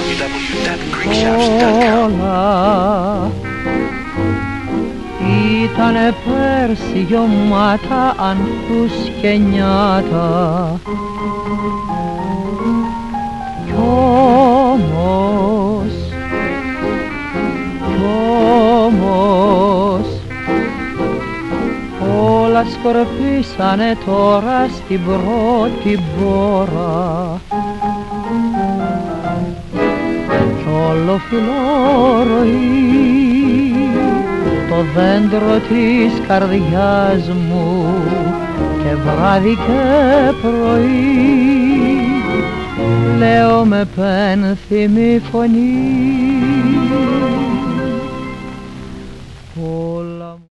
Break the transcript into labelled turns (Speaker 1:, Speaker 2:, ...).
Speaker 1: www.greekshouts.com.
Speaker 2: Όλα ήτανε πέρσι γιωμάτα ανθούς και νιάτα, κι όμως όλα σκορπίσανε τώρα στην πρώτη μπόρα, κι όλο φιλόρωη το δέντρο της καρδιάς μου, και βράδυ και πρωί λέω με πένθυμη φωνή.